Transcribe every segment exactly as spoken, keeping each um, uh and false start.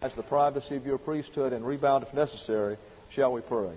as the privacy of your priesthood and rebound if necessary, shall we pray?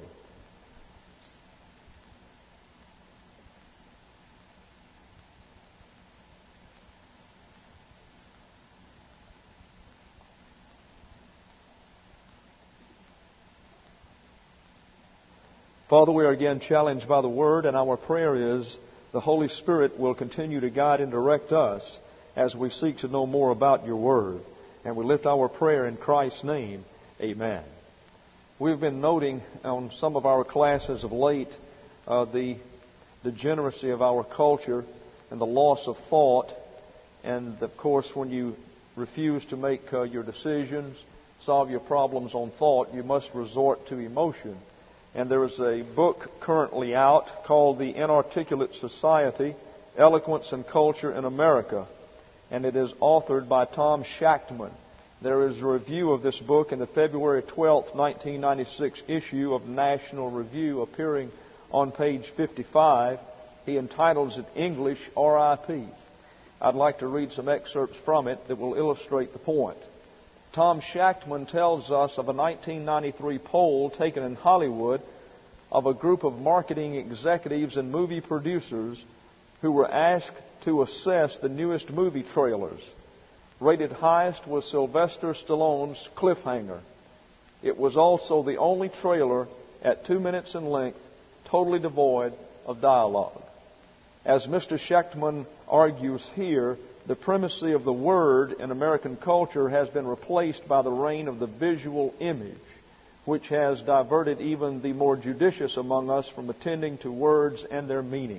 Father, we are again challenged by the Word, and our prayer is the Holy Spirit will continue to guide and direct us as we seek to know more about your Word. And we lift our prayer in Christ's name. Amen. We've been noting on some of our classes of late uh, the degeneracy of our culture and the loss of thought. And, of course, when you refuse to make uh, your decisions, solve your problems on thought, you must resort to emotion. And there is a book currently out called The Inarticulate Society, Eloquence and Culture in America. And it is authored by Tom Shachtman. There is a review of this book in the February twelfth, nineteen ninety-six issue of National Review appearing on page fifty-five. He entitles it English R I P. I'd like to read some excerpts from it that will illustrate the point. Tom Shachtman tells us of a nineteen ninety-three poll taken in Hollywood of a group of marketing executives and movie producers who were asked to assess the newest movie trailers. Rated highest was Sylvester Stallone's Cliffhanger. It was also the only trailer at two minutes in length, totally devoid of dialogue. As Mister Shachtman argues here, the primacy of the Word in American culture has been replaced by the reign of the visual image, which has diverted even the more judicious among us from attending to words and their meanings.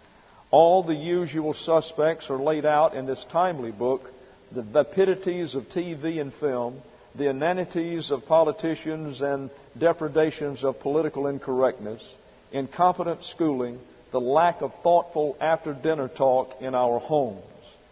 All the usual suspects are laid out in this timely book: the vapidities of T V and film, the inanities of politicians and depredations of political incorrectness, incompetent schooling, the lack of thoughtful after-dinner talk in our homes.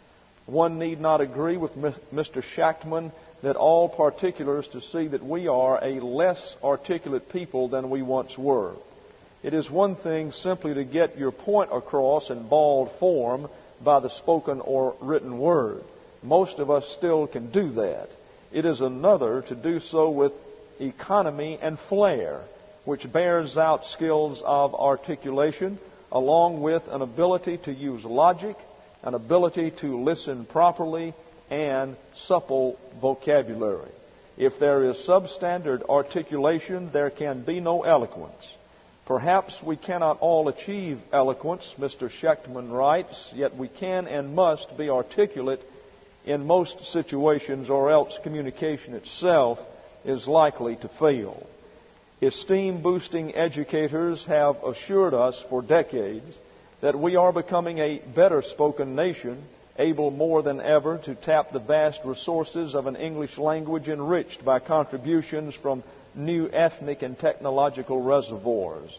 One need not agree with Mister Shachtman that all particulars to see that we are a less articulate people than we once were. It is one thing simply to get your point across in bald form by the spoken or written word. Most of us still can do that. It is another to do so with economy and flair, which bears out skills of articulation, along with an ability to use logic, an ability to listen properly, and supple vocabulary. If there is substandard articulation, there can be no eloquence. Perhaps we cannot all achieve eloquence, Mister Shachtman writes, yet we can and must be articulate in most situations, or else communication itself is likely to fail. Esteem-boosting educators have assured us for decades that we are becoming a better-spoken nation, able more than ever to tap the vast resources of an English language enriched by contributions from new ethnic and technological reservoirs.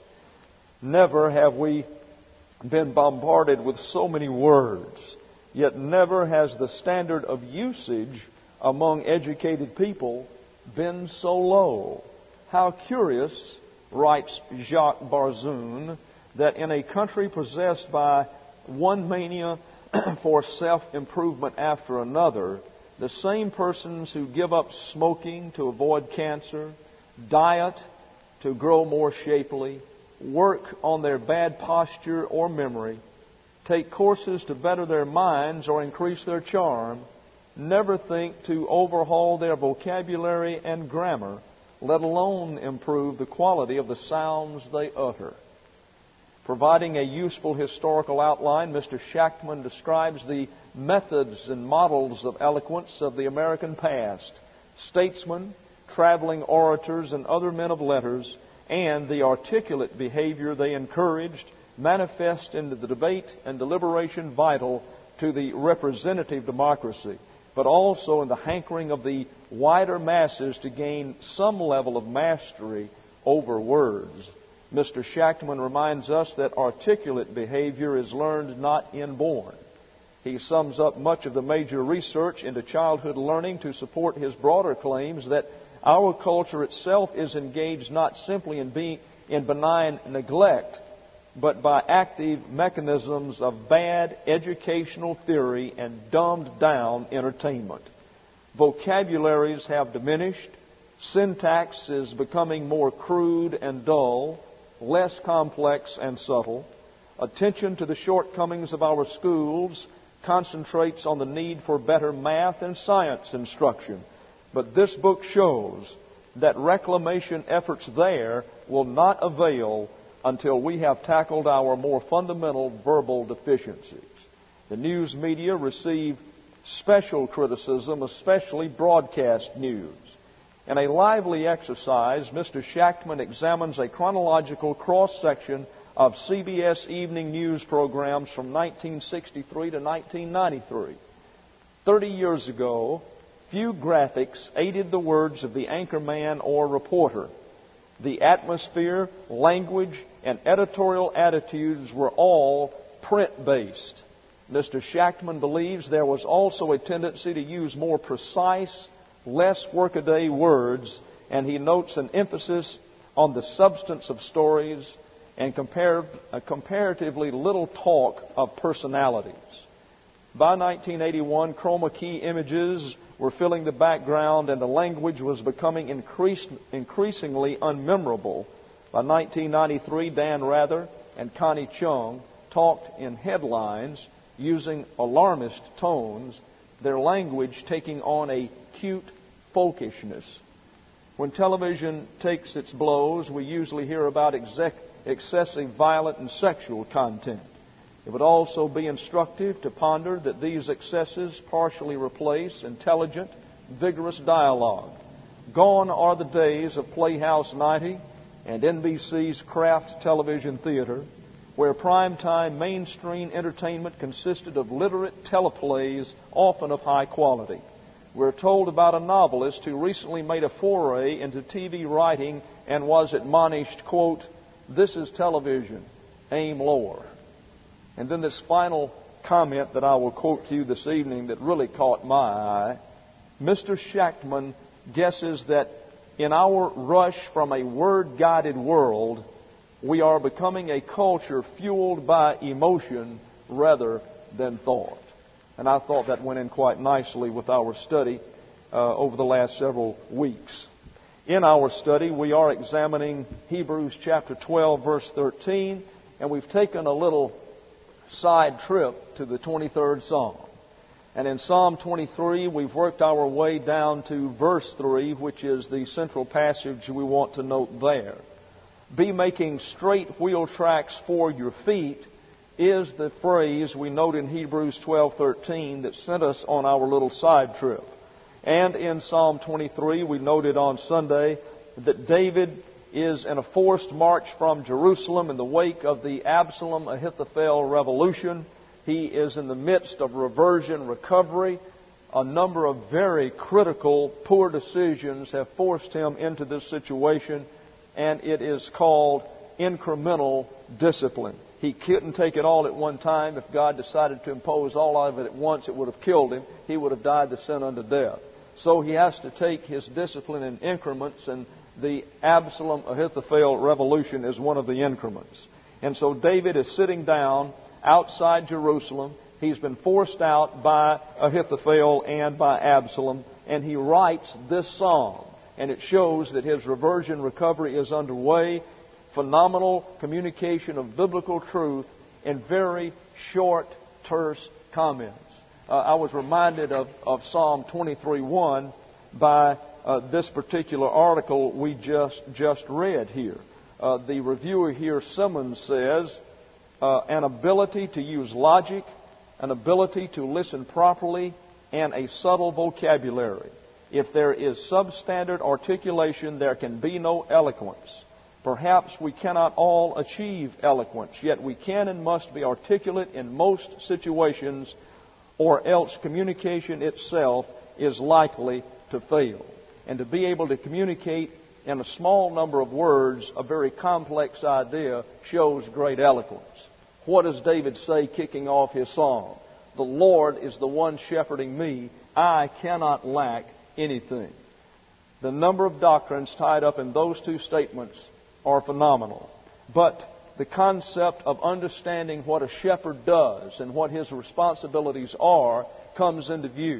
Never have we been bombarded with so many words, yet never has the standard of usage among educated people been so low. How curious, writes Jacques Barzun, that in a country possessed by one mania for self-improvement after another, the same persons who give up smoking to avoid cancer, diet to grow more shapely, work on their bad posture or memory, take courses to better their minds or increase their charm, never think to overhaul their vocabulary and grammar, let alone improve the quality of the sounds they utter. Providing a useful historical outline, Mister Shachtman describes the methods and models of eloquence of the American past, statesmen, traveling orators, and other men of letters, and the articulate behavior they encouraged, manifest into the debate and deliberation vital to the representative democracy, but also in the hankering of the wider masses to gain some level of mastery over words. Mister Shachtman reminds us that articulate behavior is learned, not inborn. He sums up much of the major research into childhood learning to support his broader claims that our culture itself is engaged not simply in being in benign neglect, but by active mechanisms of bad educational theory and dumbed down entertainment. Vocabularies have diminished. Syntax is becoming more crude and dull, less complex and subtle. Attention to the shortcomings of our schools concentrates on the need for better math and science instruction. But this book shows that reclamation efforts there will not avail until we have tackled our more fundamental verbal deficiencies. The news media receive special criticism, especially broadcast news. In a lively exercise, Mister Shachtman examines a chronological cross-section of C B S evening news programs from nineteen sixty-three to nineteen ninety-three. Thirty years ago, few graphics aided the words of the anchorman or reporter. The atmosphere, language, and editorial attitudes were all print-based. Mister Shachtman believes there was also a tendency to use more precise, less workaday words, and he notes an emphasis on the substance of stories and compar- uh, comparatively little talk of personalities. By nineteen eighty-one, chroma key images were filling the background and the language was becoming increased, increasingly unmemorable. By nineteen ninety-three, Dan Rather and Connie Chung talked in headlines using alarmist tones, their language taking on a cute folkishness. When television takes its blows, we usually hear about exec- excessive violent and sexual content. It would also be instructive to ponder that these excesses partially replace intelligent, vigorous dialogue. Gone are the days of Playhouse ninety and N B C's Kraft Television Theater, where primetime mainstream entertainment consisted of literate teleplays, often of high quality. We're told about a novelist who recently made a foray into T V writing and was admonished, quote, "This is television, aim lower." And then this final comment that I will quote to you this evening that really caught my eye. Mister Shachtman guesses that in our rush from a word-guided world, we are becoming a culture fueled by emotion rather than thought. And I thought that went in quite nicely with our study uh, over the last several weeks. In our study, we are examining Hebrews chapter twelve, verse thirteen, and we've taken a little side trip to the twenty-third Psalm. And in Psalm twenty-three, we've worked our way down to verse three, which is the central passage we want to note there. Be making straight wheel tracks for your feet is the phrase we note in Hebrews twelve thirteen that sent us on our little side trip. And in Psalm twenty-three, we noted on Sunday that David is in a forced march from Jerusalem in the wake of the Absalom-Ahithophel revolution. He is in the midst of reversion recovery. A number of very critical, poor decisions have forced him into this situation, and it is called incremental discipline. He couldn't take it all at one time. If God decided to impose all of it at once, it would have killed him. He would have died the sin unto death. So he has to take his discipline in increments, and the Absalom-Ahithophel revolution is one of the increments. And so David is sitting down outside Jerusalem. He's been forced out by Ahithophel and by Absalom, and he writes this psalm. And it shows that his reversion recovery is underway. Phenomenal communication of biblical truth in very short, terse comments. Uh, I was reminded of, of Psalm twenty-three one by uh, this particular article we just, just read here. Uh, the reviewer here, Simmons, says, uh, an ability to use logic, an ability to listen properly, and a subtle vocabulary. If there is substandard articulation, there can be no eloquence. Perhaps we cannot all achieve eloquence, yet we can and must be articulate in most situations, or else communication itself is likely to fail. And to be able to communicate in a small number of words a very complex idea shows great eloquence. What does David say kicking off his psalm? The Lord is the one shepherding me. I cannot lack anything. The number of doctrines tied up in those two statements are phenomenal. But the concept of understanding what a shepherd does and what his responsibilities are comes into view.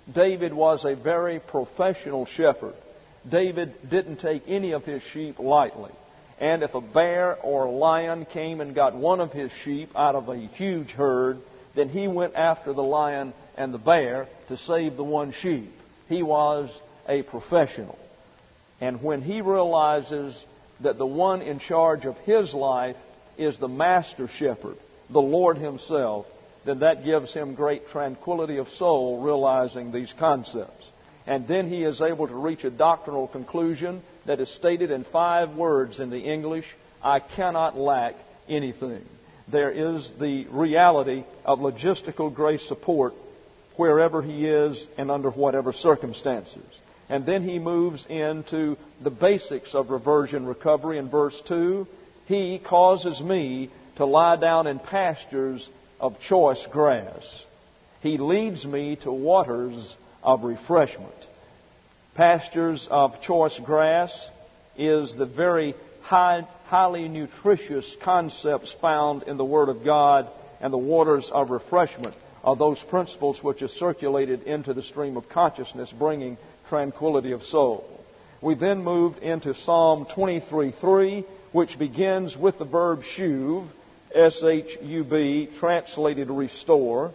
David was a very professional shepherd. David didn't take any of his sheep lightly. And if a bear or a lion came and got one of his sheep out of a huge herd, then he went after the lion and the bear to save the one sheep. He was a professional. And when he realizes that the one in charge of his life is the master shepherd, the Lord Himself, then that gives him great tranquility of soul, realizing these concepts. And then he is able to reach a doctrinal conclusion that is stated in five words in the English: I cannot lack anything. There is the reality of logistical grace support wherever he is and under whatever circumstances. And then he moves into the basics of reversion recovery in verse two. He causes me to lie down in pastures of choice grass. He leads me to waters of refreshment. Pastures of choice grass is the very high, highly nutritious concepts found in the Word of God, and the waters of refreshment are those principles which are circulated into the stream of consciousness, bringing tranquility of soul. We then moved into Psalm twenty-three three, which begins with the verb shuv, S H U B, translated restore.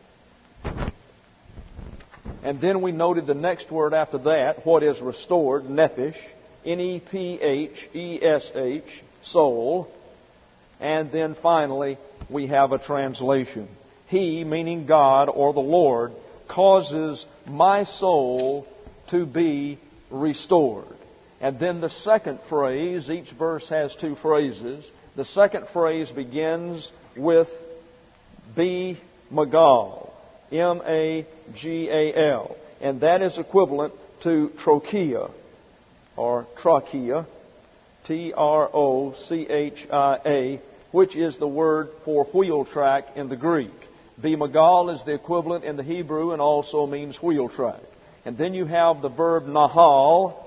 And then we noted the next word after that, what is restored, nephesh, N E P H E S H, soul. And then finally, we have a translation. He, meaning God or the Lord, causes my soul to be restored. And then the second phrase, each verse has two phrases. The second phrase begins with be magal, M A G A L. And that is equivalent to trochia, or trachea, T R O C H I A, which is the word for wheel track in the Greek. Be magal is the equivalent in the Hebrew and also means wheel track. And then you have the verb nahal,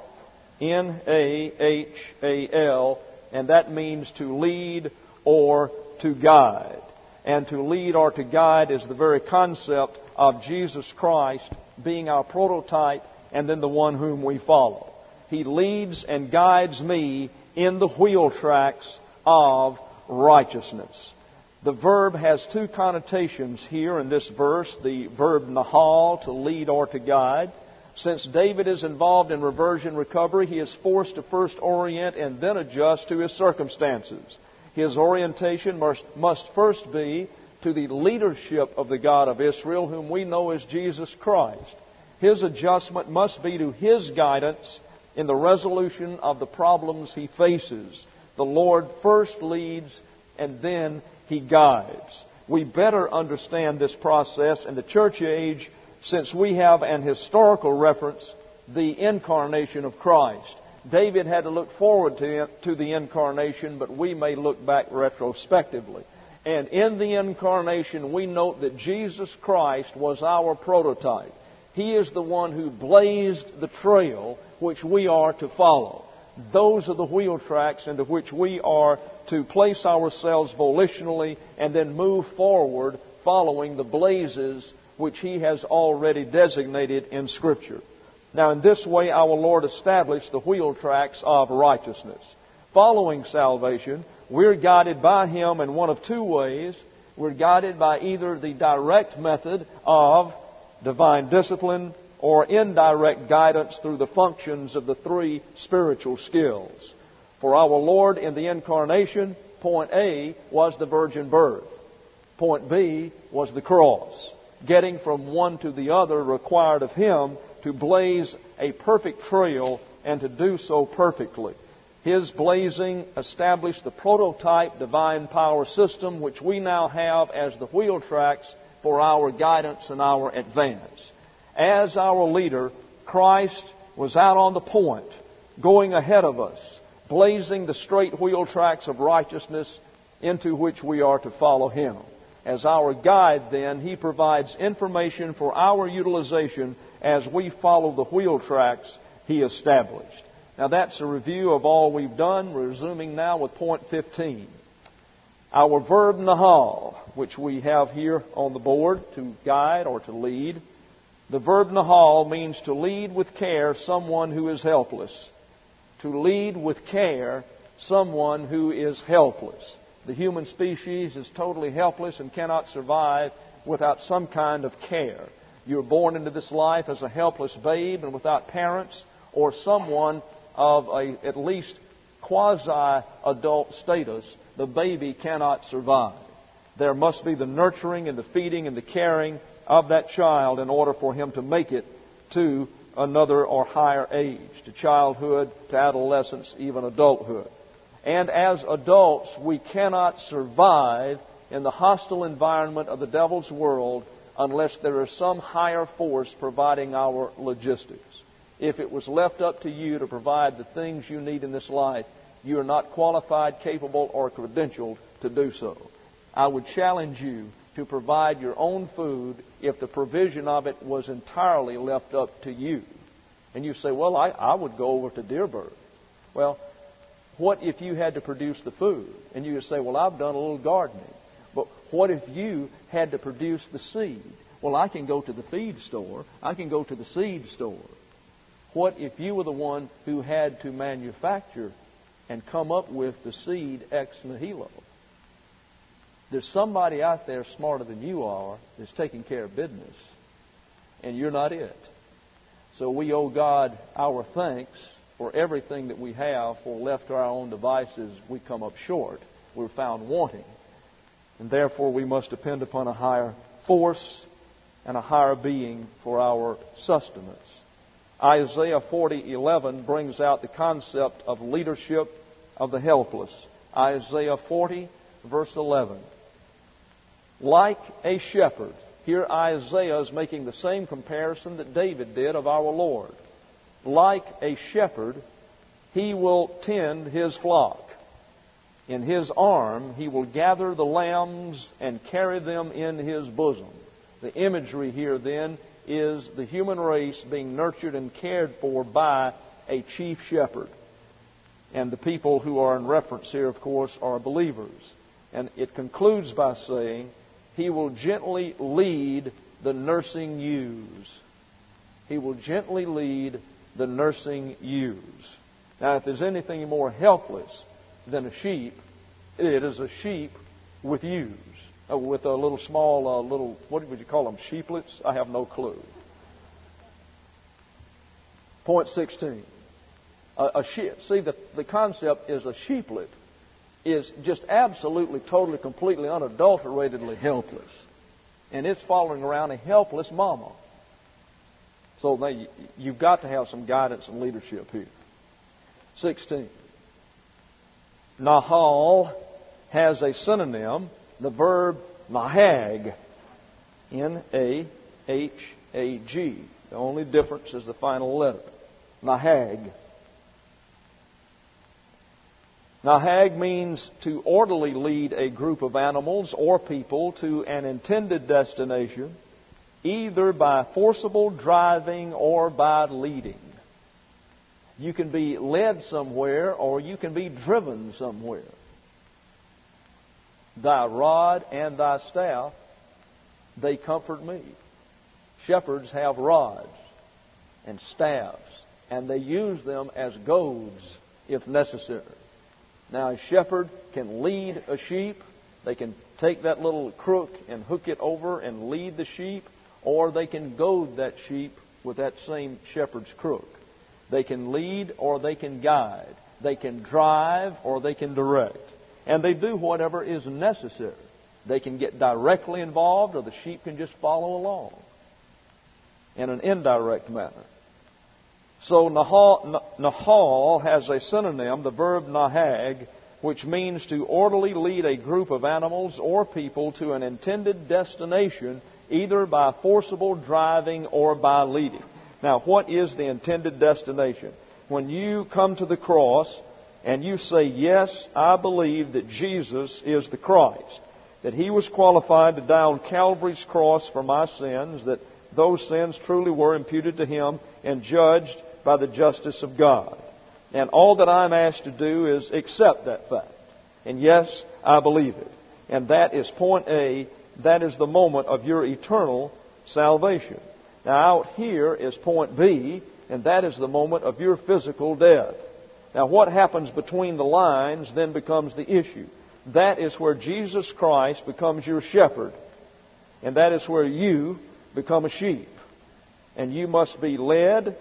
N A H A L, and that means to lead or to guide. And to lead or to guide is the very concept of Jesus Christ being our prototype and then the one whom we follow. He leads and guides me in the wheel tracks of righteousness. The verb has two connotations here in this verse. The verb nahal, to lead or to guide. Since David is involved in reversion recovery, he is forced to first orient and then adjust to his circumstances. His orientation must, must first be to the leadership of the God of Israel, whom we know as Jesus Christ. His adjustment must be to His guidance in the resolution of the problems he faces. The Lord first leads and then He guides. We better understand this process in the church age, since we have an historical reference, the incarnation of Christ. David had to look forward to, to the incarnation, but we may look back retrospectively. And in the incarnation, we note that Jesus Christ was our prototype. He is the one who blazed the trail which we are to follow. Those are the wheel tracks into which we are to place ourselves volitionally and then move forward following the blazes which He has already designated in Scripture. Now, in this way, our Lord established the wheel tracks of righteousness. Following salvation, we're guided by Him in one of two ways. We're guided by either the direct method of divine discipline or indirect guidance through the functions of the three spiritual skills. For our Lord in the incarnation, point A was the virgin birth. Point B was the cross. Getting from one to the other required of Him to blaze a perfect trail and to do so perfectly. His blazing established the prototype divine power system which we now have as the wheel tracks for our guidance and our advance. As our leader, Christ was out on the point, going ahead of us, blazing the straight wheel tracks of righteousness into which we are to follow Him. As our guide, then, He provides information for our utilization as we follow the wheel tracks He established. Now, that's a review of all we've done. We're resuming now with point fifteen. Our verb nahal, which we have here on the board, to guide or to lead, The verb nahal means to lead with care someone who is helpless. To lead with care someone who is helpless. The human species is totally helpless and cannot survive without some kind of care. You're born into this life as a helpless babe and without parents or someone of a at least quasi-adult status. The baby cannot survive. There must be the nurturing and the feeding and the caring of that child in order for him to make it to another or higher age, to childhood, to adolescence, even adulthood. And as adults, we cannot survive in the hostile environment of the devil's world unless there is some higher force providing our logistics. If it was left up to you to provide the things you need in this life, you are not qualified, capable, or credentialed to do so. I would challenge you to provide your own food if the provision of it was entirely left up to you. And you say, well, I, I would go over to Dearborn. Well, what if you had to produce the food? And you would say, well, I've done a little gardening. But what if you had to produce the seed? Well, I can go to the feed store. I can go to the seed store. What if you were the one who had to manufacture and come up with the seed ex nihilo? There's somebody out there smarter than you are that's taking care of business, and you're not it. So we owe God our thanks for everything that we have, for left to our own devices, we come up short. We're found wanting. And therefore we must depend upon a higher force and a higher being for our sustenance. Isaiah forty eleven brings out the concept of leadership of the helpless. Isaiah forty, verse eleven. Like a shepherd. Here Isaiah is making the same comparison that David did of our Lord. Like a shepherd, he will tend his flock. In his arm, he will gather the lambs and carry them in his bosom. The imagery here then is the human race being nurtured and cared for by a chief shepherd. And the people who are in reference here, of course, are believers. And it concludes by saying, he will gently lead the nursing ewes. He will gently lead the nursing ewes. Now, if there's anything more helpless than a sheep, it is a sheep with ewes. Uh, with a little small, uh, little, what would you call them, sheeplets? I have no clue. Point sixteen. A, a sheep. See, the, the concept is a sheeplet is just absolutely, totally, completely, unadulteratedly helpless. And it's following around a helpless mama. So they, you've got to have some guidance and leadership here. sixteen. Nahal has a synonym, the verb nahag. N A H A G. The only difference is the final letter. Nahag. Nahag means to orderly lead a group of animals or people to an intended destination, either by forcible driving or by leading. You can be led somewhere or you can be driven somewhere. Thy rod and thy staff, they comfort me. Shepherds have rods and staffs, and they use them as goads if necessary. Now, a shepherd can lead a sheep. They can take that little crook and hook it over and lead the sheep, or they can goad that sheep with that same shepherd's crook. They can lead or they can guide. They can drive or they can direct. And they do whatever is necessary. They can get directly involved, or the sheep can just follow along in an indirect manner. So Nahal, Nahal has a synonym, the verb nahag, which means to orderly lead a group of animals or people to an intended destination, either by forcible driving or by leading. Now, what is the intended destination? When you come to the cross and you say, yes, I believe that Jesus is the Christ, that He was qualified to die on Calvary's cross for my sins, that those sins truly were imputed to Him and judged by the justice of God. And all that I'm asked to do is accept that fact. And yes, I believe it. And that is point A. That is the moment of your eternal salvation. Now, out here is point B, and that is the moment of your physical death. Now, what happens between the lines then becomes the issue. That is where Jesus Christ becomes your shepherd, and that is where you become a sheep. And you must be led,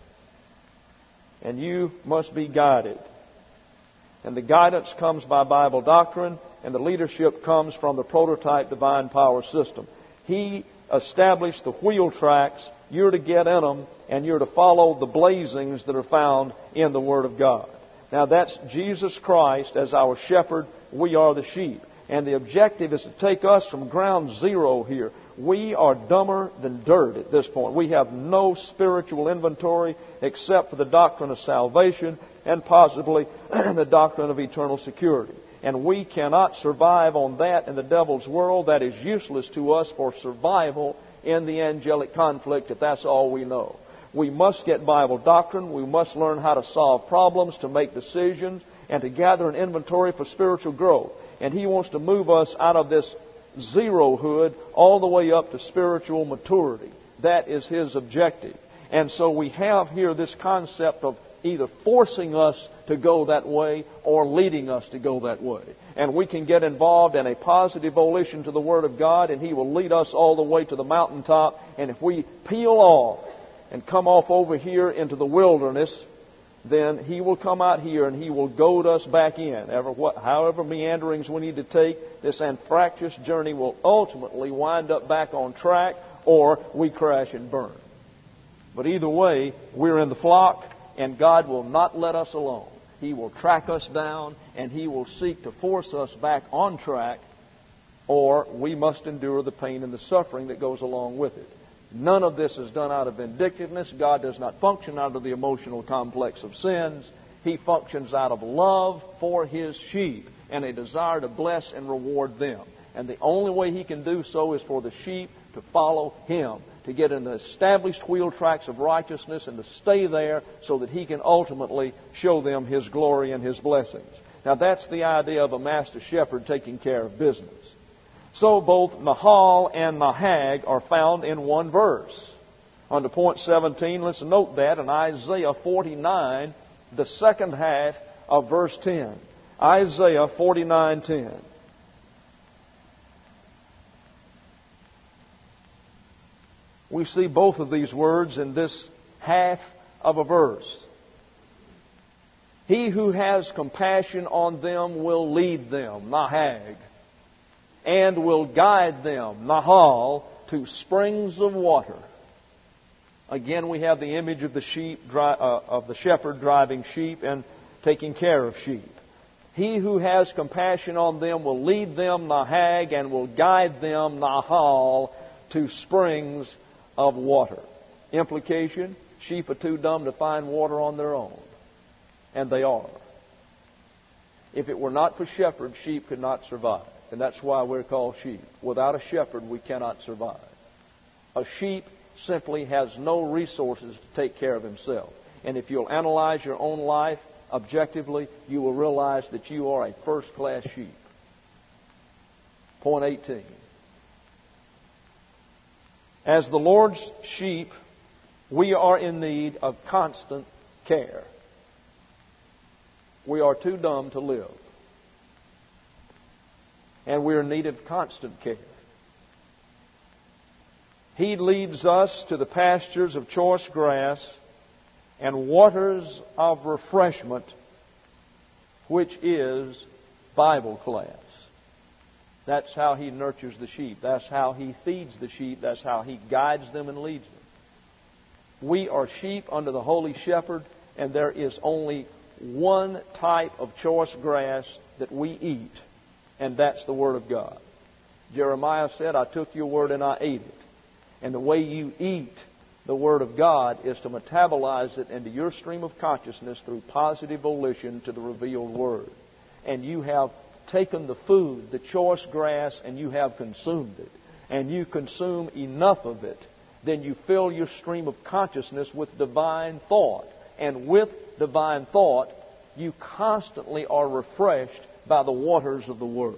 and you must be guided. And the guidance comes by Bible doctrine, and the leadership comes from the prototype divine power system. He established the wheel tracks. You're to get in them, and you're to follow the blazings that are found in the Word of God. Now, that's Jesus Christ as our shepherd. We are the sheep. And the objective is to take us from ground zero here. We are dumber than dirt at this point. We have no spiritual inventory except for the doctrine of salvation and possibly the doctrine of eternal security. And we cannot survive on that in the devil's world. That is useless to us for survival in the angelic conflict if that's all we know. We must get Bible doctrine. We must learn how to solve problems, to make decisions, and to gather an inventory for spiritual growth. And He wants to move us out of this zerohood all the way up to spiritual maturity. That is His objective. And so we have here this concept of either forcing us to go that way or leading us to go that way. And we can get involved in a positive volition to the Word of God, and He will lead us all the way to the mountaintop. And if we peel off and come off over here into the wilderness, then He will come out here and He will goad us back in. Ever what, however meanderings we need to take, this anfractuous journey will ultimately wind up back on track, or we crash and burn. But either way, we're in the flock, and God will not let us alone. He will track us down, and He will seek to force us back on track, or we must endure the pain and the suffering that goes along with it. None of this is done out of vindictiveness. God does not function out of the emotional complex of sins. He functions out of love for His sheep and a desire to bless and reward them. And the only way He can do so is for the sheep to follow Him, to get in the established wheel tracks of righteousness and to stay there so that He can ultimately show them His glory and His blessings. Now, that's the idea of a master shepherd taking care of business. So both Nahal and Nahag are found in one verse. Under point seventeen, let's note that in Isaiah forty-nine, the second half of verse ten. Isaiah forty-nine ten. We see both of these words in this half of a verse. He who has compassion on them will lead them, Nahag, and will guide them, Nahal, to springs of water. Again, we have the image of the sheep, uh, of the shepherd driving sheep and taking care of sheep. He who has compassion on them will lead them, Nahag, and will guide them, Nahal, to springs of water. Implication, sheep are too dumb to find water on their own. And they are. If it were not for shepherds, sheep could not survive. And that's why we're called sheep. Without a shepherd, we cannot survive. A sheep simply has no resources to take care of himself. And if you'll analyze your own life objectively, you will realize that you are a first-class sheep. Point eighteen. As the Lord's sheep, we are in need of constant care. We are too dumb to live. And we are in need of constant care. He leads us to the pastures of choice grass and waters of refreshment, which is Bible class. That's how He nurtures the sheep. That's how He feeds the sheep. That's how He guides them and leads them. We are sheep under the Holy Shepherd, and there is only one type of choice grass that we eat, and that's the Word of God. Jeremiah said, I took your Word and I ate it. And the way you eat the Word of God is to metabolize it into your stream of consciousness through positive volition to the revealed Word. And you have taken the food, the choice grass, and you have consumed it. And you consume enough of it, then you fill your stream of consciousness with divine thought. And with divine thought, you constantly are refreshed by the waters of the Word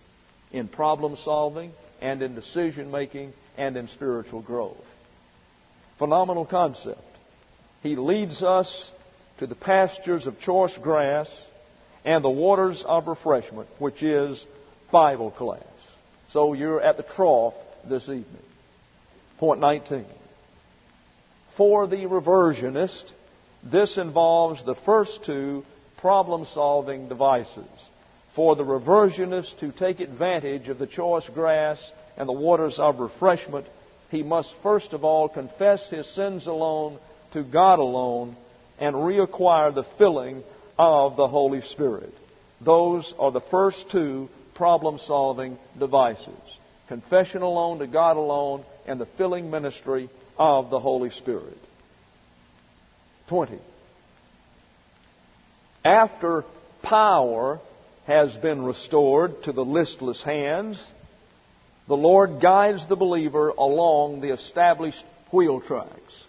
in problem solving and in decision making and in spiritual growth. Phenomenal concept. He leads us to the pastures of choice grass and the waters of refreshment, which is Bible class. So you're at the trough this evening. Point nineteen. For the reversionist, this involves the first two problem-solving devices. For the reversionist to take advantage of the choice grass and the waters of refreshment, he must first of all confess his sins alone to God alone and reacquire the filling of the Holy Spirit. Those are the first two problem-solving devices. Confession alone to God alone and the filling ministry of the Holy Spirit. twenty. After power has been restored to the listless hands, the Lord guides the believer along the established wheel tracks.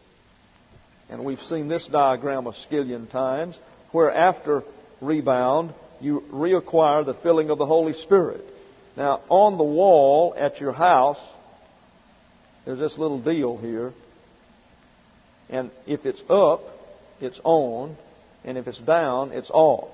And we've seen this diagram a skillion times, where after rebound, you reacquire the filling of the Holy Spirit. Now, on the wall at your house, there's this little deal here. And if it's up, it's on. And if it's down, it's off.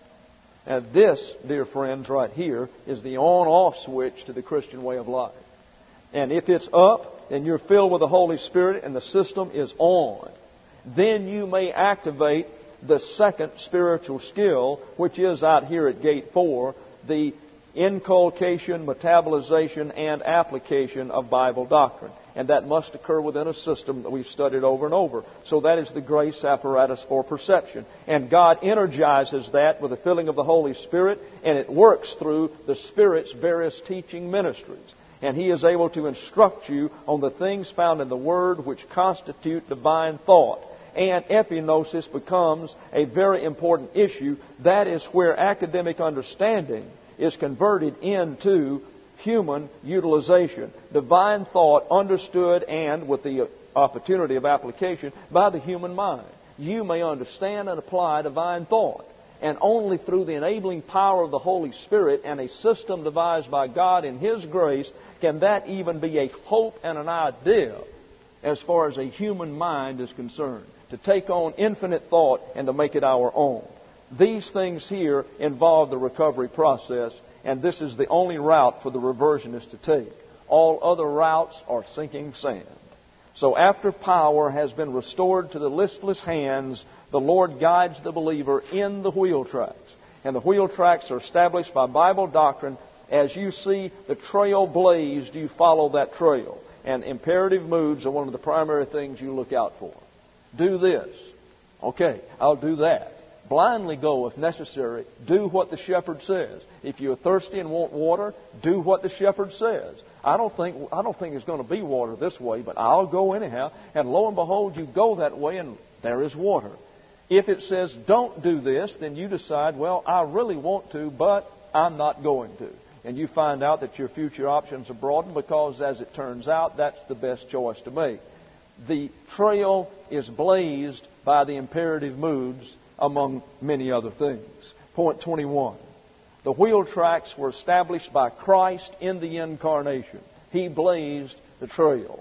And this, dear friends, right here, is the on-off switch to the Christian way of life. And if it's up, then you're filled with the Holy Spirit and the system is on. Then you may activate the second spiritual skill, which is out here at gate four, the inculcation, metabolization, and application of Bible doctrine. And that must occur within a system that we've studied over and over. So that is the grace apparatus for perception. And God energizes that with the filling of the Holy Spirit, and it works through the Spirit's various teaching ministries. And He is able to instruct you on the things found in the Word which constitute divine thought. And epignosis becomes a very important issue. That is where academic understanding is converted into human utilization. Divine thought understood and with the opportunity of application by the human mind. You may understand and apply divine thought. And only through the enabling power of the Holy Spirit and a system devised by God in His grace can that even be a hope and an idea as far as a human mind is concerned. To take on infinite thought and to make it our own. These things here involve the recovery process, and this is the only route for the reversionist to take. All other routes are sinking sand. So after power has been restored to the listless hands, the Lord guides the believer in the wheel tracks. And the wheel tracks are established by Bible doctrine. As you see the trail blazed, you follow that trail. And imperative moods are one of the primary things you look out for. Do this. Okay, I'll do that. Blindly go if necessary. Do what the shepherd says. If you're thirsty and want water, do what the shepherd says. I don't think I don't think there's going to be water this way, but I'll go anyhow. And lo and behold, you go that way and there is water. If it says don't do this, then you decide, well, I really want to, but I'm not going to. And you find out that your future options are broadened because, as it turns out, that's the best choice to make. The trail is blazed by the imperative moods, among many other things. Point twenty-one. The wheel tracks were established by Christ in the incarnation. He blazed the trail.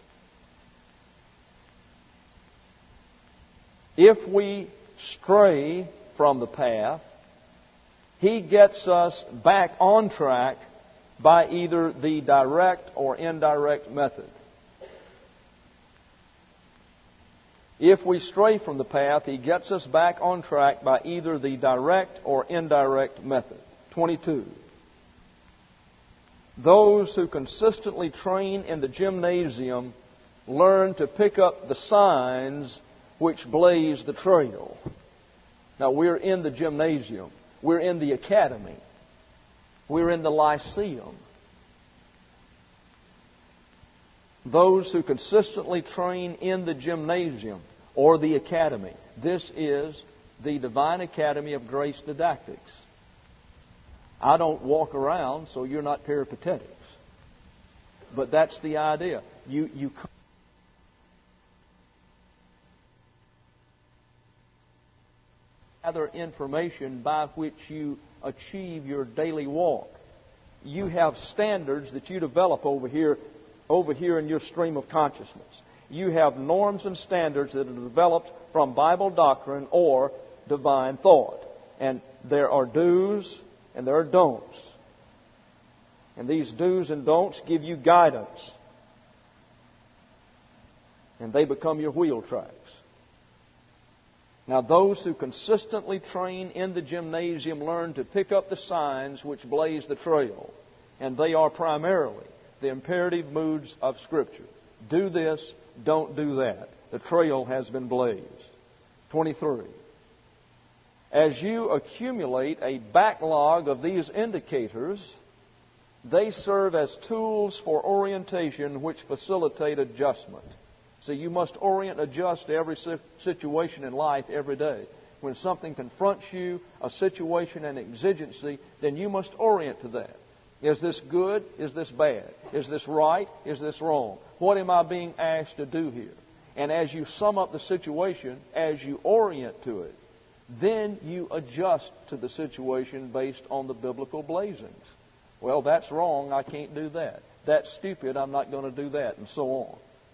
If we stray from the path, He gets us back on track by either the direct or indirect method. If we stray from the path, He gets us back on track by either the direct or indirect method. twenty-two. Those who consistently train in the gymnasium learn to pick up the signs which blaze the trail. Now, we're in the gymnasium. We're in the academy. We're in the lyceum. Those who consistently train in the gymnasium or the academy. This is the Divine Academy of Grace Didactics. I don't walk around, so you're not peripatetics. But that's the idea. You you gather information by which you achieve your daily walk. You have standards that you develop over here over here in your stream of consciousness. you have norms and standards that are developed from Bible doctrine or divine thought. And there are do's and there are don'ts. And these do's and don'ts give you guidance. And they become your wheel tracks. Now, those who consistently train in the gymnasium learn to pick up the signs which blaze the trail. And they are primarily the imperative moods of Scripture. Do this, don't do that. The trail has been blazed. twenty-three. As you accumulate a backlog of these indicators, they serve as tools for orientation which facilitate adjustment. See, you must orient and adjust to every situation in life every day. When something confronts you, a situation, an exigency, then you must orient to that. Is this good? Is this bad? Is this right? Is this wrong? What am I being asked to do here? And as you sum up the situation, as you orient to it, then you adjust to the situation based on the biblical blazings. Well, that's wrong. I can't do that. That's stupid. I'm not going to do that, and so on.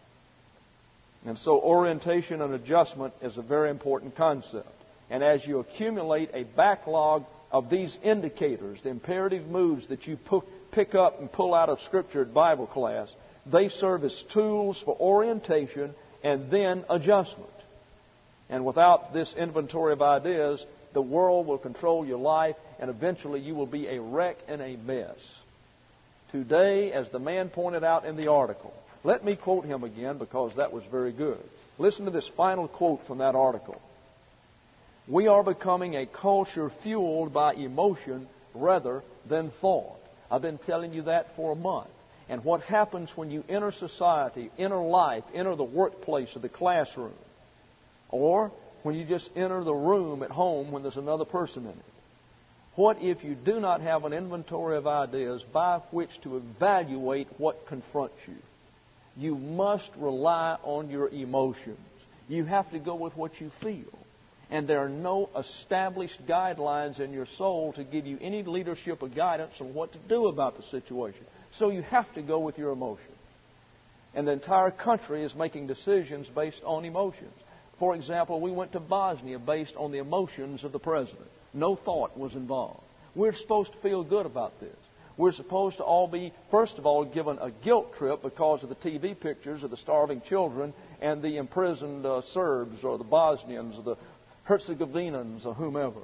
And so orientation and adjustment is a very important concept. And as you accumulate a backlog of these indicators, the imperative moods that you pick up and pull out of Scripture at Bible class, they serve as tools for orientation and then adjustment. And without this inventory of ideas, the world will control your life, and eventually you will be a wreck and a mess. Today, as the man pointed out in the article, let me quote him again because that was very good. Listen to this final quote from that article. We are becoming a culture fueled by emotion rather than thought. I've been telling you that for a month. And what happens when you enter society, enter life, enter the workplace or the classroom, or when you just enter the room at home when there's another person in it? What if you do not have an inventory of ideas by which to evaluate what confronts you? You must rely on your emotions. You have to go with what you feel. And there are no established guidelines in your soul to give you any leadership or guidance on what to do about the situation. So you have to go with your emotions. And the entire country is making decisions based on emotions. For example, we went to Bosnia based on the emotions of the president. No thought was involved. We're supposed to feel good about this. We're supposed to all be, first of all, given a guilt trip because of the T V pictures of the starving children and the imprisoned uh, Serbs or the Bosnians or the Herzegovinans or whomever.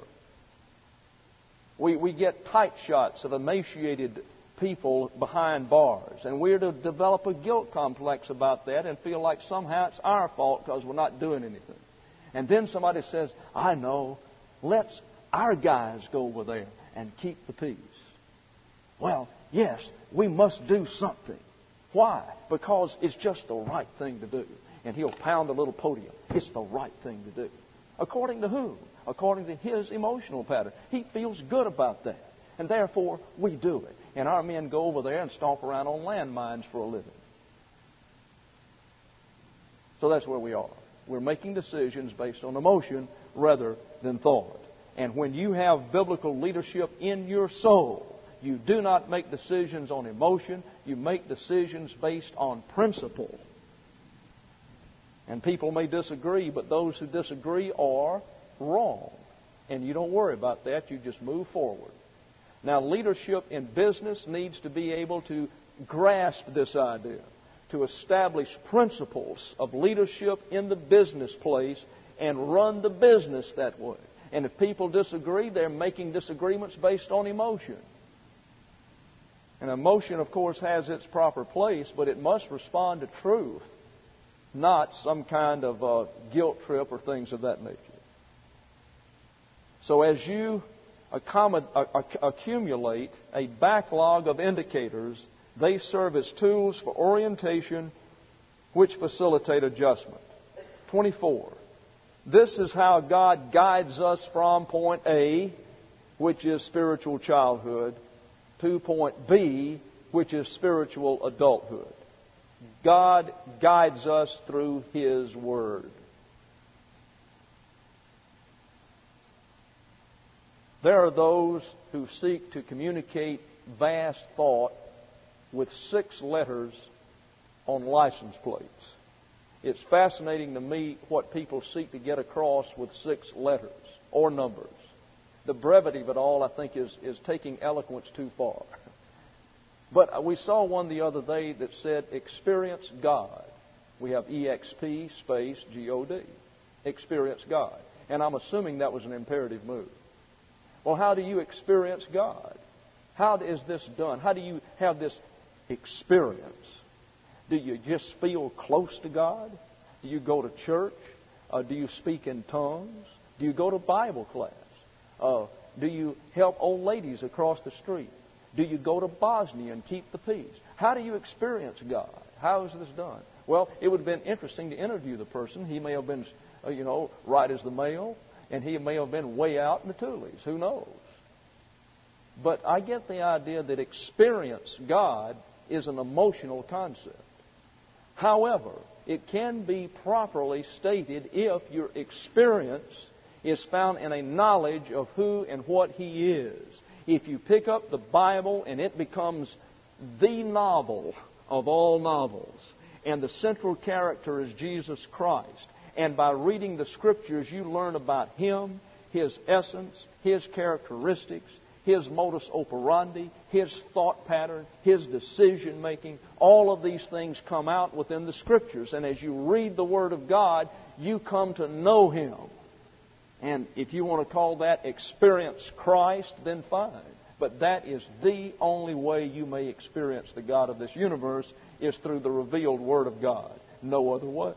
We, we get tight shots of emaciated people behind bars, and we're to develop a guilt complex about that and feel like somehow it's our fault because we're not doing anything. And then somebody says, I know, let's our guys go over there and keep the peace. Well, yes, we must do something. Why? Because it's just the right thing to do. And he'll pound a little podium. It's the right thing to do. According to whom? According to his emotional pattern. He feels good about that. And therefore, we do it. And our men go over there and stomp around on landmines for a living. So that's where we are. We're making decisions based on emotion rather than thought. And when you have biblical leadership in your soul, you do not make decisions on emotion. You make decisions based on principle. And people may disagree, but those who disagree are wrong. And you don't worry about that. You just move forward. Now, leadership in business needs to be able to grasp this idea, to establish principles of leadership in the business place and run the business that way. And if people disagree, they're making disagreements based on emotion. And emotion, of course, has its proper place, but it must respond to truth, not some kind of uh, guilt trip or things of that nature. So as you accumulate a backlog of indicators, they serve as tools for orientation which facilitate adjustment. twenty-four. This is how God guides us from point A, which is spiritual childhood, to point B, which is spiritual adulthood. God guides us through His Word. There are those who seek to communicate vast thought with six letters on license plates. It's fascinating to me what people seek to get across with six letters or numbers. The brevity of it all, I think, is, is taking eloquence too far. But we saw one the other day that said, experience God. We have E X P space G O D. Experience God. And I'm assuming that was an imperative move. Well, how do you experience God? How is this done? How do you have this experience? Do you just feel close to God? Do you go to church? Uh, do you speak in tongues? Do you go to Bible class? Uh, do you help old ladies across the street? Do you go to Bosnia and keep the peace? How do you experience God? How is this done? Well, it would have been interesting to interview the person. He may have been, uh, you know, right as the mail, and he may have been way out in the Tules. Who knows? But I get the idea that experience God is an emotional concept. However, it can be properly stated if your experience is found in a knowledge of who and what He is. If you pick up the Bible and it becomes the novel of all novels, and the central character is Jesus Christ, and by reading the Scriptures you learn about Him, His essence, His characteristics, His modus operandi, His thought pattern, His decision making, all of these things come out within the Scriptures. And as you read the Word of God, you come to know Him. And if you want to call that experience Christ, then fine. But that is the only way you may experience the God of this universe, is through the revealed Word of God. No other way.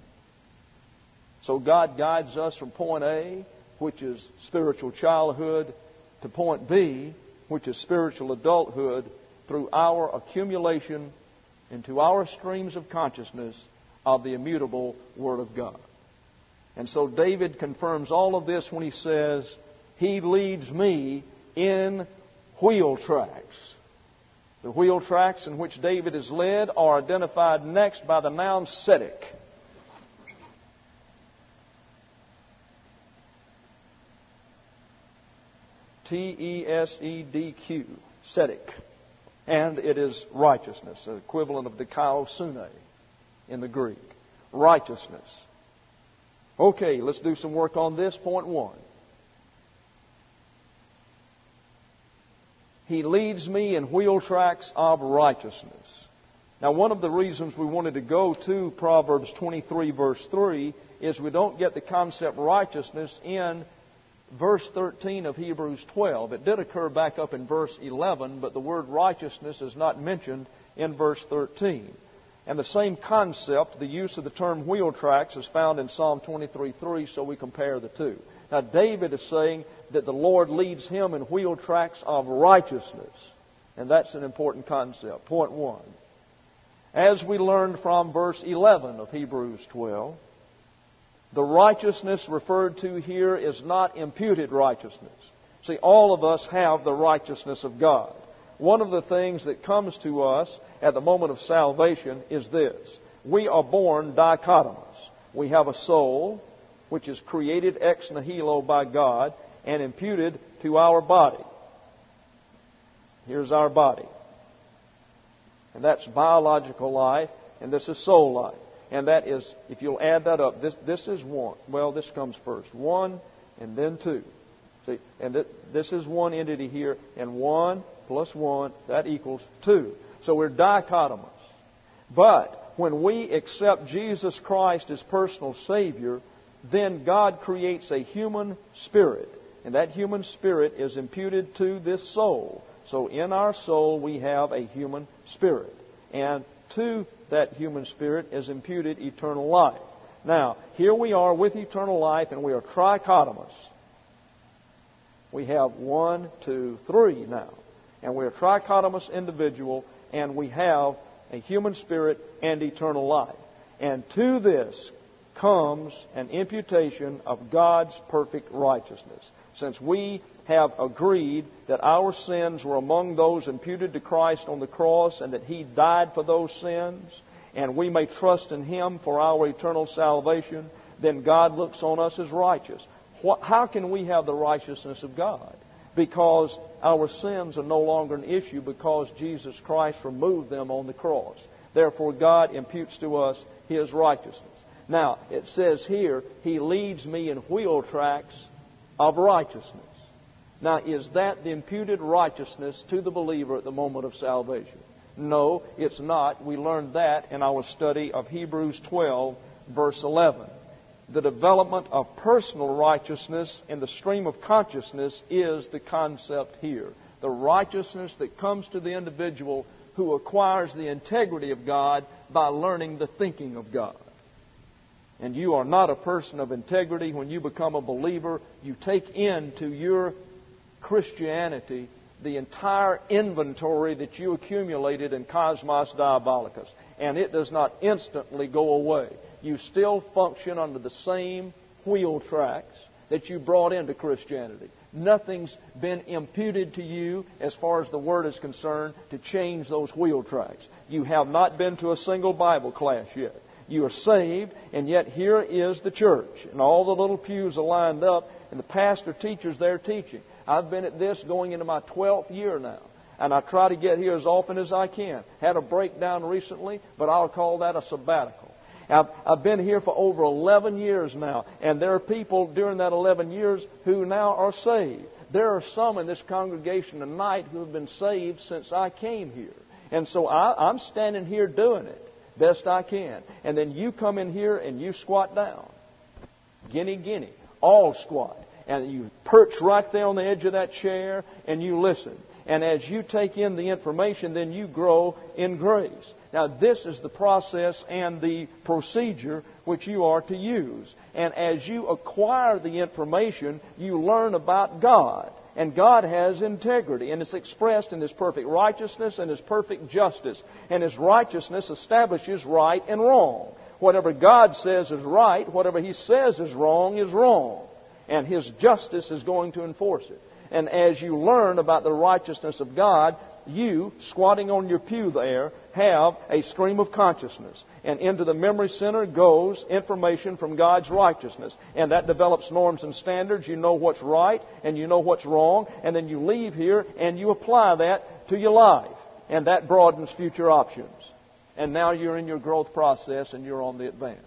So God guides us from point A, which is spiritual childhood, to point B, which is spiritual adulthood, through our accumulation into our streams of consciousness of the immutable Word of God. And so David confirms all of this when he says, He leads me in wheel tracks. The wheel tracks in which David is led are identified next by the noun Tzedek. T E S E D Q, Tzedek. And it is righteousness, the equivalent of dikaiosune in the Greek. Righteousness. Okay, let's do some work on this. Point one. He leads me in wheel tracks of righteousness. Now, one of the reasons we wanted to go to Proverbs twenty-three, verse three, is we don't get the concept righteousness in verse thirteen of Hebrews twelve. It did occur back up in verse eleven, but the word righteousness is not mentioned in verse thirteen. And the same concept, the use of the term wheel tracks, is found in Psalm twenty-three three, so we compare the two. Now, David is saying that the Lord leads him in wheel tracks of righteousness. And that's an important concept. Point one. As we learned from verse eleven of Hebrews twelve, the righteousness referred to here is not imputed righteousness. See, all of us have the righteousness of God. One of the things that comes to us at the moment of salvation is this. We are born dichotomous. We have a soul which is created ex nihilo by God and imputed to our body. Here's our body. And that's biological life, and this is soul life. And that is, if you'll add that up, this this is one. Well, this comes first. One and then two. See, and th- this is one entity here, and one plus one, that equals two. So we're dichotomous. But when we accept Jesus Christ as personal Savior, then God creates a human spirit. And that human spirit is imputed to this soul. So in our soul we have a human spirit. And to that human spirit is imputed eternal life. Now, here we are with eternal life, and we are trichotomous. We have one, two, three now. And we're a trichotomous individual, and we have a human spirit and eternal life. And to this comes an imputation of God's perfect righteousness. Since we have agreed that our sins were among those imputed to Christ on the cross, and that He died for those sins, and we may trust in Him for our eternal salvation, then God looks on us as righteous. How can we have the righteousness of God? Because our sins are no longer an issue, because Jesus Christ removed them on the cross. Therefore, God imputes to us His righteousness. Now, it says here, He leads me in wheel tracks of righteousness. Now, is that the imputed righteousness to the believer at the moment of salvation? No, it's not. We learned that in our study of Hebrews twelve, verse eleven. The development of personal righteousness in the stream of consciousness is the concept here. The righteousness that comes to the individual who acquires the integrity of God by learning the thinking of God. And you are not a person of integrity when you become a believer. You take into your Christianity the entire inventory that you accumulated in Cosmos Diabolicus. And it does not instantly go away. You still function under the same wheel tracks that you brought into Christianity. Nothing's been imputed to you as far as the Word is concerned to change those wheel tracks. You have not been to a single Bible class yet. You are saved, and yet here is the church. And all the little pews are lined up, and the pastor teachers there teaching. I've been at this going into my twelfth year now. And I try to get here as often as I can. Had a breakdown recently, but I'll call that a sabbatical. I've, I've been here for over eleven years now, and there are people during that eleven years who now are saved. There are some in this congregation tonight who have been saved since I came here. And so I, I'm standing here doing it best I can. And then you come in here and you squat down. Guinea, guinea. All squat. And you perch right there on the edge of that chair and you listen. And as you take in the information, then you grow in grace. Now, this is the process and the procedure which you are to use. And as you acquire the information, you learn about God. And God has integrity, and it's expressed in His perfect righteousness and His perfect justice. And His righteousness establishes right and wrong. Whatever God says is right, whatever He says is wrong is wrong. And His justice is going to enforce it. And as you learn about the righteousness of God, you, squatting on your pew there, have a stream of consciousness. And into the memory center goes information from God's righteousness. And that develops norms and standards. You know what's right and you know what's wrong. And then you leave here and you apply that to your life. And that broadens future options. And now you're in your growth process and you're on the advance.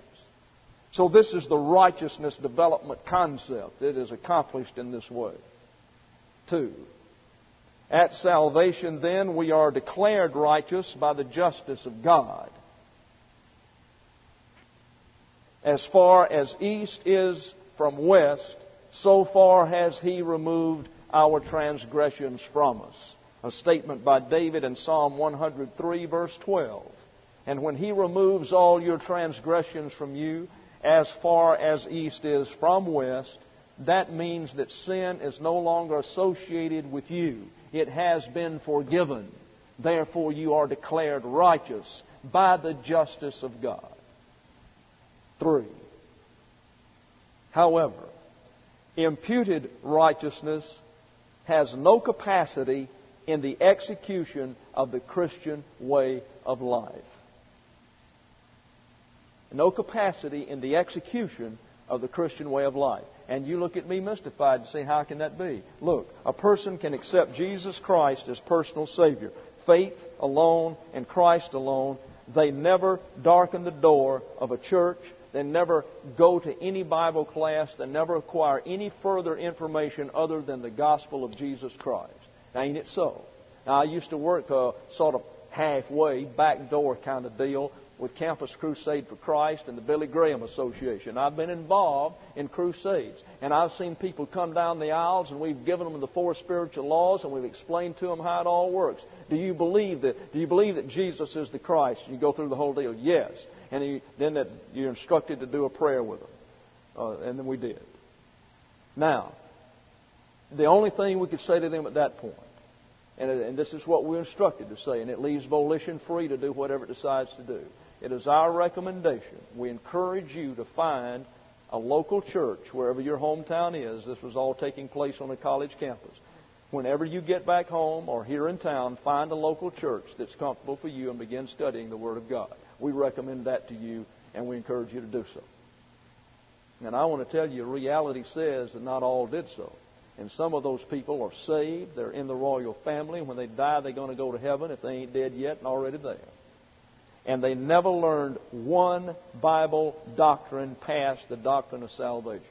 So this is the righteousness development concept. It is accomplished in this way. Two. At salvation, then, we are declared righteous by the justice of God. As far as east is from west, so far has He removed our transgressions from us. A statement by David in Psalm one hundred three, verse twelve. And when He removes all your transgressions from you, as far as east is from west, that means that sin is no longer associated with you. It has been forgiven. Therefore, you are declared righteous by the justice of God. Three. However, imputed righteousness has no capacity in the execution of the Christian way of life. No capacity in the execution of the Christian way of life. And you look at me mystified and say, how can that be? Look, a person can accept Jesus Christ as personal Savior. Faith alone and Christ alone. They never darken the door of a church. They never go to any Bible class. They never acquire any further information other than the gospel of Jesus Christ. Now, ain't it so? Now, I used to work a sort of halfway, backdoor kind of deal with Campus Crusade for Christ and the Billy Graham Association. I've been involved in crusades. And I've seen people come down the aisles and we've given them the four spiritual laws and we've explained to them how it all works. Do you believe that? Do you believe that Jesus is the Christ? And you go through the whole deal. Yes. And you, then that you're instructed to do a prayer with them. Uh, and then we did. Now, the only thing we could say to them at that point, and, and this is what we're instructed to say, and it leaves volition free to do whatever it decides to do. It is our recommendation. We encourage you to find a local church wherever your hometown is. This was all taking place on a college campus. Whenever you get back home or here in town, find a local church that's comfortable for you and begin studying the Word of God. We recommend that to you, and we encourage you to do so. And I want to tell you, reality says that not all did so. And some of those people are saved. They're in the royal family. When they die, they're going to go to heaven if they ain't dead yet and already there. And they never learned one Bible doctrine past the doctrine of salvation.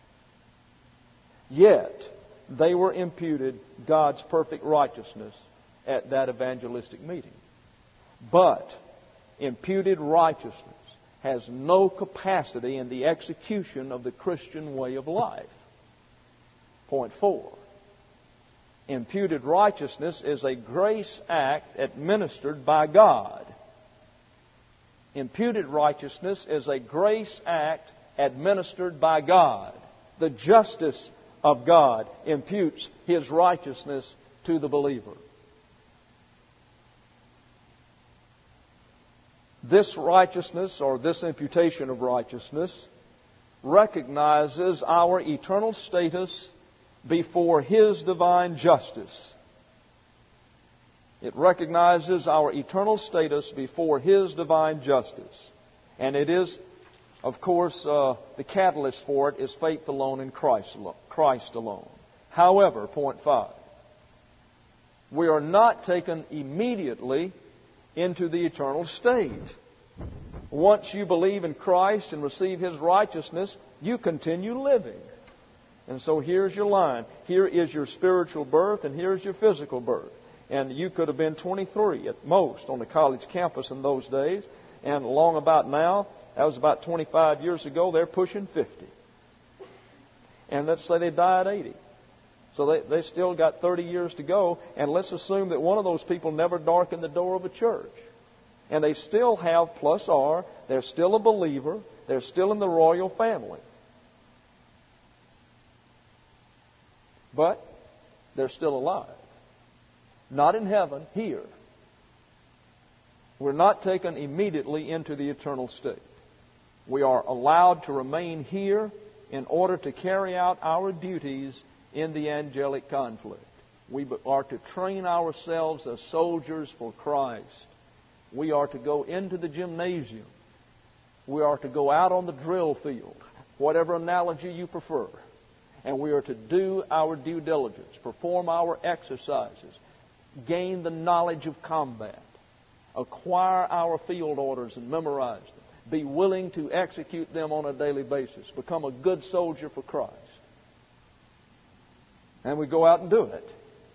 Yet, they were imputed God's perfect righteousness at that evangelistic meeting. But imputed righteousness has no capacity in the execution of the Christian way of life. Point four. Imputed righteousness is a grace act administered by God. Imputed righteousness is a grace act administered by God. The justice of God imputes His righteousness to the believer. This righteousness, or this imputation of righteousness, recognizes our eternal status before His divine justice. It recognizes our eternal status before His divine justice. And it is, of course, uh, the catalyst for it is faith alone in Christ alone. Christ alone. However, point five, we are not taken immediately into the eternal state. Once you believe in Christ and receive His righteousness, you continue living. And so here's your line. Here is your spiritual birth, and here's your physical birth. And you could have been twenty-three at most on the college campus in those days. And along about now, that was about twenty-five years ago, they're pushing fifty. And let's say they die at eighty. So they, they still got thirty years to go. And let's assume that one of those people never darkened the door of a church. And they still have plus R. They're still a believer. They're still in the royal family. But they're still alive. Not in heaven, here. We're not taken immediately into the eternal state. We are allowed to remain here in order to carry out our duties in the angelic conflict. We are to train ourselves as soldiers for Christ. We are to go into the gymnasium. We are to go out on the drill field, whatever analogy you prefer. And we are to do our due diligence, perform our exercises, gain the knowledge of combat, acquire our field orders and memorize them, be willing to execute them on a daily basis, become a good soldier for Christ. And we go out and do it.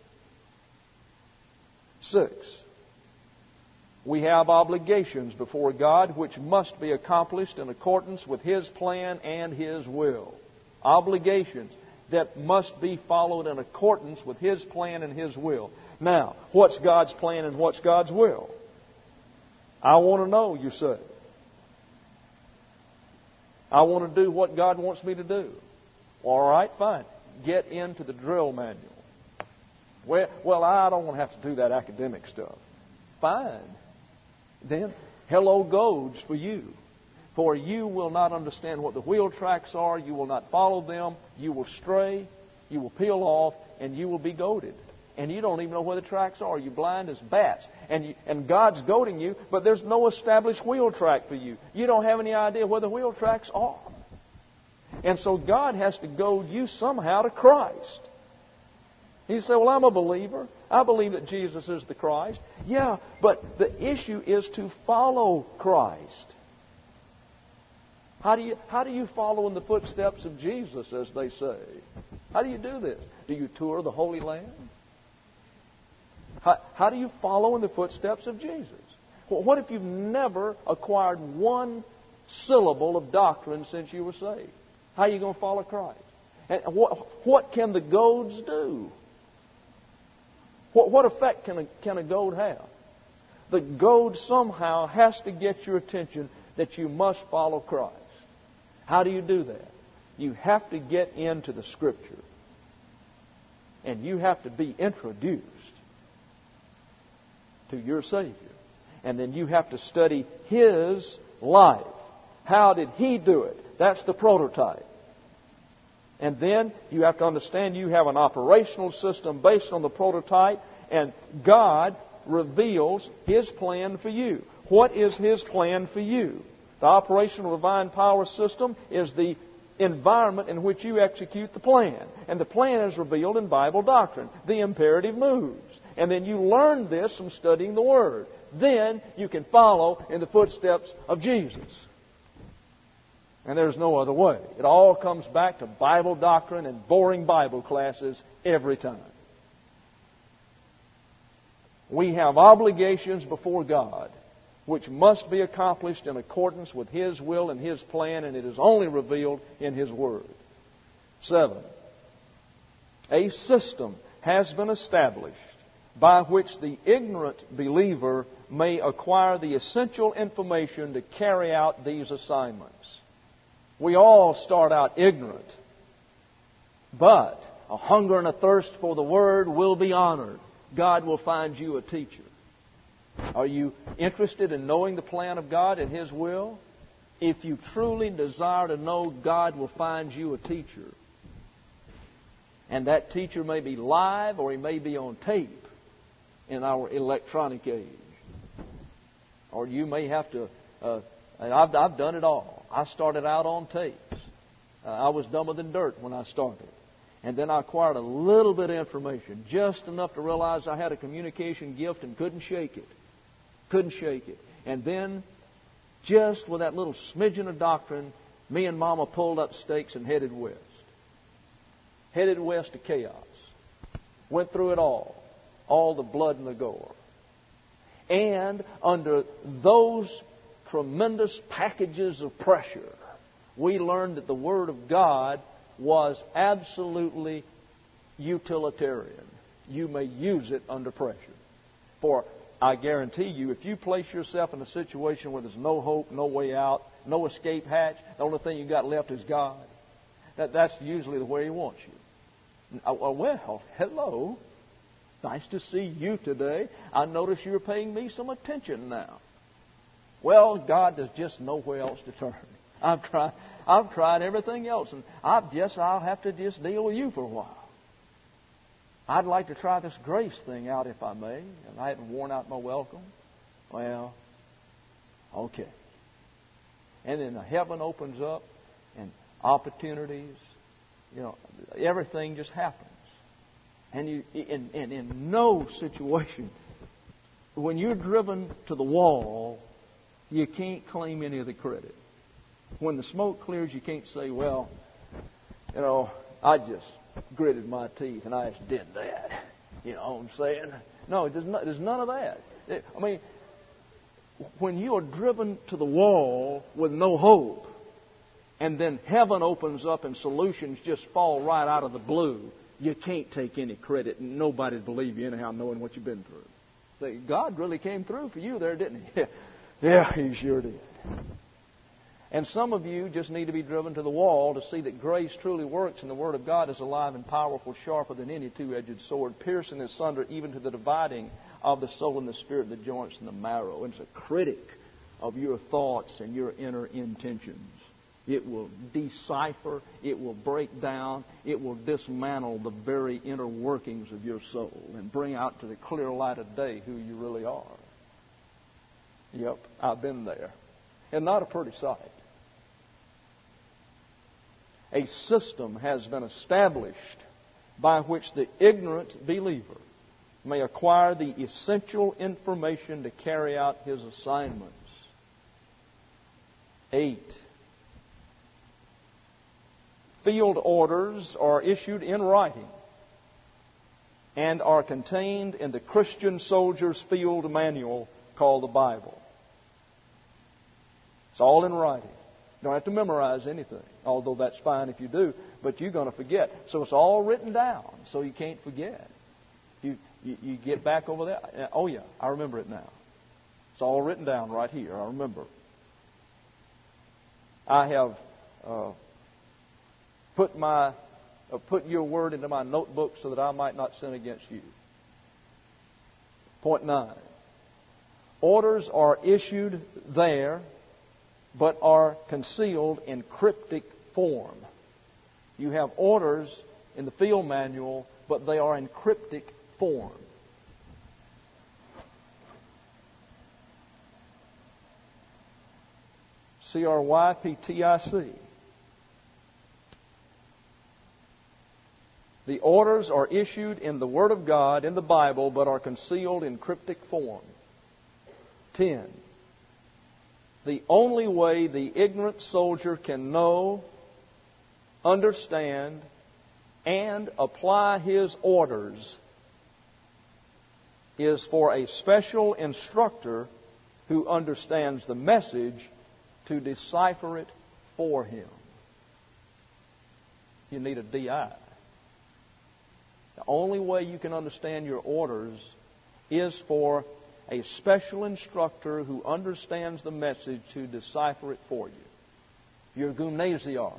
Six, we have obligations before God which must be accomplished in accordance with His plan and His will. Obligations that must be followed in accordance with His plan and His will. Now, what's God's plan and what's God's will? I want to know, you say. I want to do what God wants me to do. All right, fine. Get into the drill manual. Well, well, I don't want to have to do that academic stuff. Fine. Then, hello goads for you. For you will not understand what the wheel tracks are. You will not follow them. You will stray. You will peel off. And you will be goaded. And you don't even know where the tracks are. You're blind as bats. And you, and God's goading you, but there's no established wheel track for you. You don't have any idea where the wheel tracks are. And so God has to goad you somehow to Christ. You say, well, I'm a believer. I believe that Jesus is the Christ. Yeah, but the issue is to follow Christ. How do you, how do you follow in the footsteps of Jesus, as they say? How do you do this? Do you tour the Holy Land? How, how do you follow in the footsteps of Jesus? Well, what if you've never acquired one syllable of doctrine since you were saved? How are you going to follow Christ? And what, what can the goads do? What, what effect can a, can a goad have? The goad somehow has to get your attention that you must follow Christ. How do you do that? You have to get into the Scripture. And you have to be introduced to your Savior. And then you have to study His life. How did He do it? That's the prototype. And then you have to understand you have an operational system based on the prototype, and God reveals His plan for you. What is His plan for you? The operational divine power system is the environment in which you execute the plan. And the plan is revealed in Bible doctrine, the imperative moves. And then you learn this from studying the Word. then you can follow in the footsteps of Jesus. And there's no other way. It all comes back to Bible doctrine and boring Bible classes every time. We have obligations before God which must be accomplished in accordance with His will and His plan, and it is only revealed in His Word. Seven, a system has been established by which the ignorant believer may acquire the essential information to carry out these assignments. We all start out ignorant, but a hunger and a thirst for the Word will be honored. God will find you a teacher. Are you interested in knowing the plan of God and His will? If you truly desire to know, God will find you a teacher. And that teacher may be live or he may be on tape in our electronic age. Or you may have to, uh, and I've, I've done it all. I started out on tapes. Uh, I was dumber than dirt when I started. And then I acquired a little bit of information, just enough to realize I had a communication gift and couldn't shake it. Couldn't shake it. And then, just with that little smidgen of doctrine, me and Mama pulled up stakes and headed west. Headed west to chaos. Went through it all. All the blood and the gore. And under those tremendous packages of pressure, we learned that the Word of God was absolutely utilitarian. You may use it under pressure. For I guarantee you, if you place yourself in a situation where there's no hope, no way out, no escape hatch, the only thing you got left is God, that, that's usually the way He wants you. Well, hello. Nice to see you today. I notice you're paying me some attention now. Well, God, there's just nowhere else to turn. I've tried, I've tried everything else, and I guess I'll have to just deal with you for a while. I'd like to try this grace thing out if I may, and I haven't worn out my welcome. Well, okay. And then the heaven opens up, and opportunities, you know, everything just happens. And you, and, and in no situation, when you're driven to the wall, you can't claim any of the credit. When the smoke clears, you can't say, well, you know, I just gritted my teeth and I just did that. You know what I'm saying? No, there's, no, there's none of that. I mean, when you are driven to the wall with no hope, and then heaven opens up and solutions just fall right out of the blue, you can't take any credit, and nobody will believe you anyhow, knowing what you've been through. Say, God really came through for you there, didn't He? Yeah, He sure did. And some of you just need to be driven to the wall to see that grace truly works and the Word of God is alive and powerful, sharper than any two-edged sword, piercing asunder even to the dividing of the soul and the spirit, the joints and the marrow. And it's a critic of your thoughts and your inner intentions. It will decipher, it will break down, it will dismantle the very inner workings of your soul and bring out to the clear light of day who you really are. Yep, I've been there. And not a pretty sight. A system has been established by which the ignorant believer may acquire the essential information to carry out his assignments. Eight. Field orders are issued in writing and are contained in the Christian soldier's field manual called the Bible. It's all in writing. You don't have to memorize anything, although that's fine if you do, but you're going to forget. So it's all written down, so you can't forget. You, you, you get back over there. Oh, yeah, I remember it now. It's all written down right here. I remember. I have uh, put my uh, put your word into my notebook so that I might not sin against you. Point nine. Orders are issued there, but are concealed in cryptic form. You have orders in the field manual, but they are in cryptic form. C R Y P T I C. The orders are issued in the Word of God, in the Bible, but are concealed in cryptic form. ten. The only way the ignorant soldier can know, understand, and apply his orders is for a special instructor who understands the message to decipher it for him. You need a D I. The only way you can understand your orders is for a special instructor who understands the message to decipher it for you. Your gymnasiarch.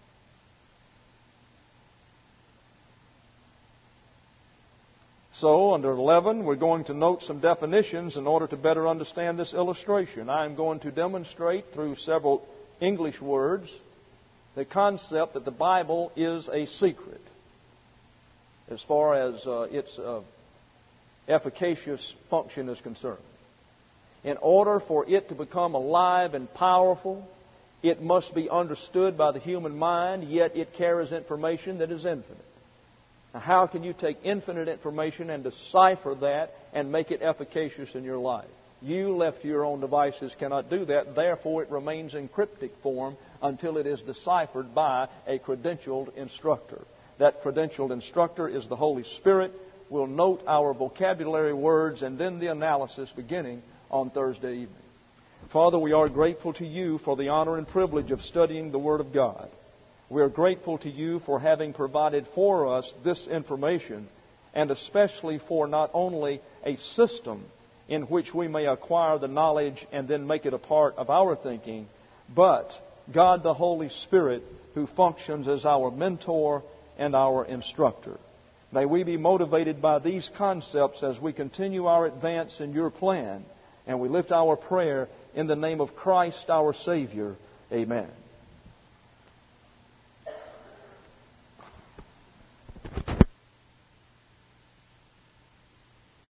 So, under eleven, we're going to note some definitions in order to better understand this illustration. I'm going to demonstrate through several English words the concept that the Bible is a secret as far as uh, its uh, efficacious function is concerned. In order for it to become alive and powerful, it must be understood by the human mind, yet it carries information that is infinite. Now, how can you take infinite information and decipher that and make it efficacious in your life? You, left to your own devices, cannot do that. Therefore, it remains in cryptic form until it is deciphered by a credentialed instructor. That credentialed instructor is the Holy Spirit. We'll note our vocabulary words and then the analysis beginning on Thursday evening. Father, we are grateful to you for the honor and privilege of studying the Word of God. We are grateful to you for having provided for us this information, and especially for not only a system in which we may acquire the knowledge and then make it a part of our thinking, but God the Holy Spirit, who functions as our mentor and our instructor. May we be motivated by these concepts as we continue our advance in your plan, and we lift our prayer in the name of Christ our Savior. Amen.